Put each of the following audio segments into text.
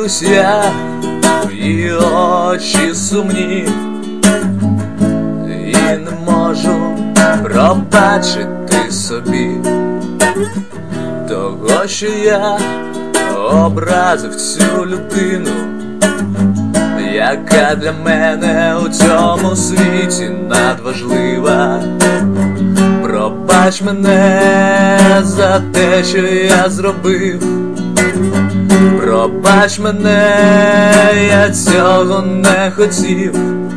дивлюсь я в її очі сумні і не можу пробачити собі того, що я образив цю людину, яка для мене у цьому світі надважлива. Пробач мене за те, що я зробив. Пробач мене, я цього не хотів.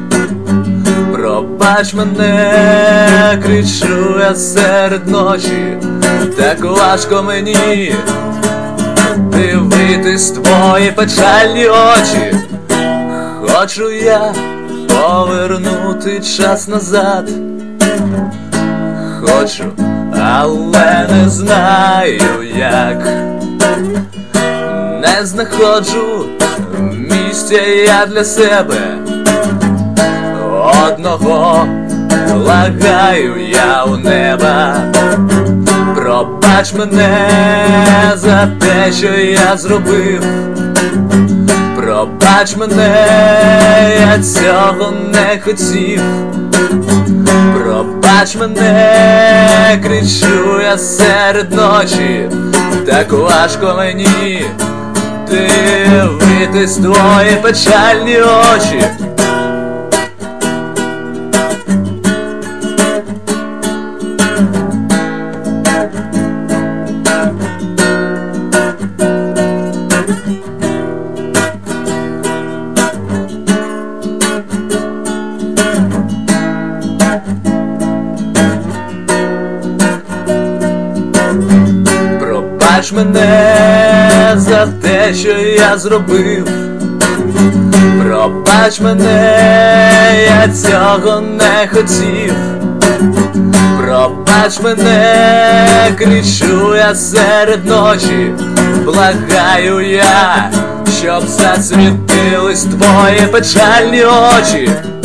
Пробач мене, кричу я серед ночі. Так важко мені дивитись твої печальні очі. Хочу я повернути час назад. Хочу, але не знаю як. Не знаходжу місця я для себе одного, благаю я у неба. Пробач мене за те, що я зробив. Пробач мене, я цього не хотів. Пробач мене, кричу я серед ночі. Так важко мені дивитись твої печальні очі. Пробач мене за те, що я зробив. Пробач мене, я цього не хотів. Пробач мене, кричу я серед ночі. Благаю я, щоб засвітились твої печальні очі.